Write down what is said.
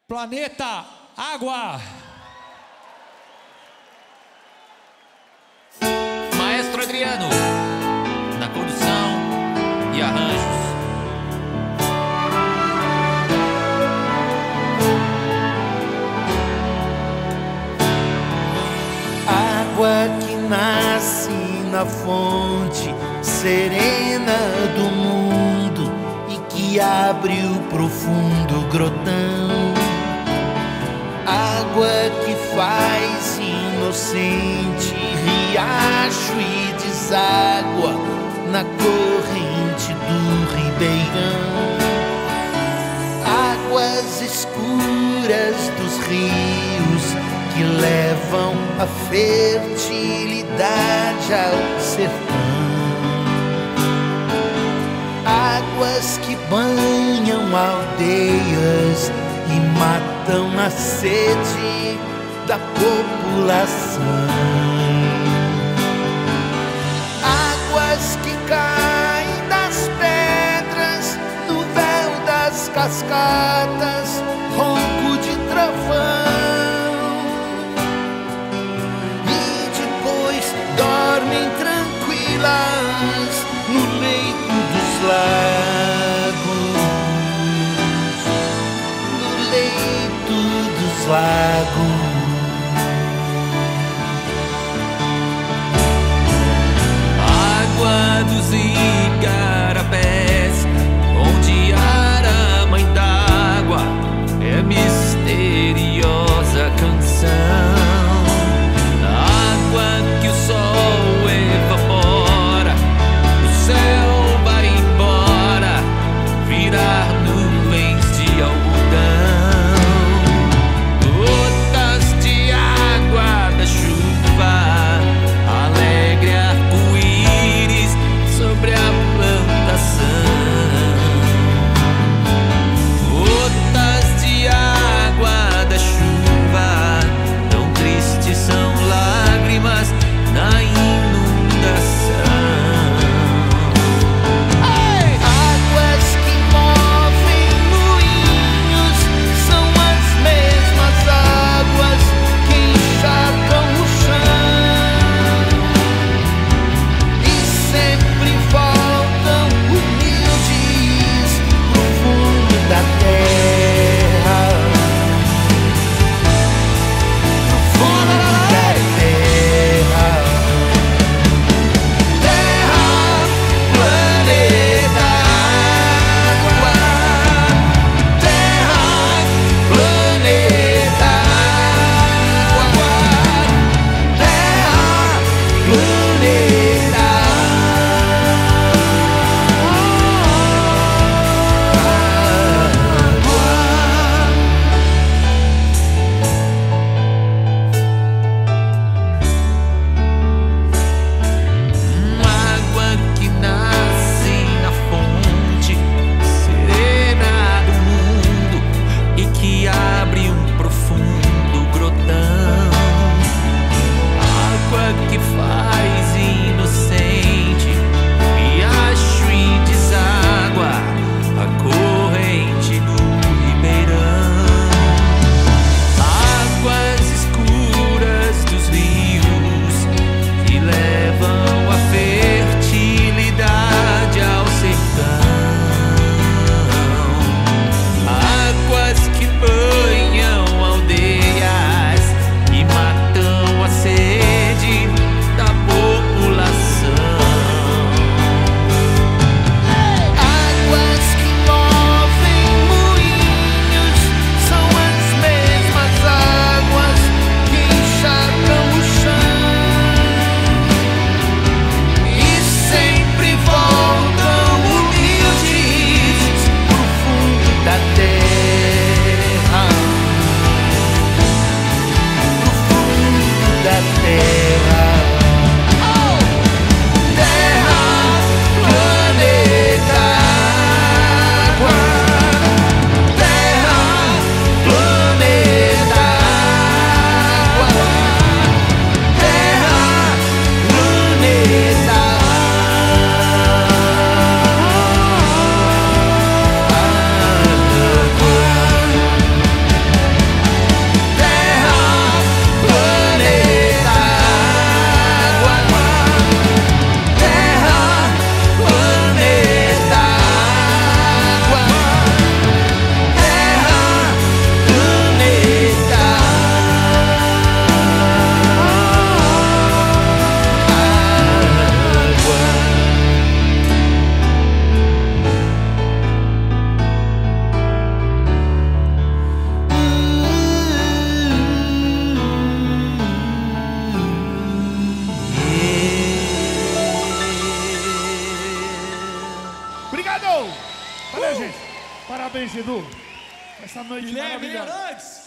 Planeta Água. Maestro Adriano, na condução e arranjos. Água que nasce na fonte serena do mundo e que abre o profundo grotão. Água que faz inocente riacho e deságua na corrente do ribeirão. Águas escuras dos rios que levam a fertilidade ao sertão. Águas que banham aldeias e matam a sede da população. Águas que caem das pedras no véu das cascatas, ronco de trovão, e depois dormem tranquilas no leito dos lagos, no leito dos lagos. Água dos igarapés, onde a mãe d'água é misteriosa canção. Água que o sol evapora, o céu vai embora, virar nuvens de algodão. Gotas Parabéns, Edu. Essa noite Guilherme maravilhosa. Hernandes.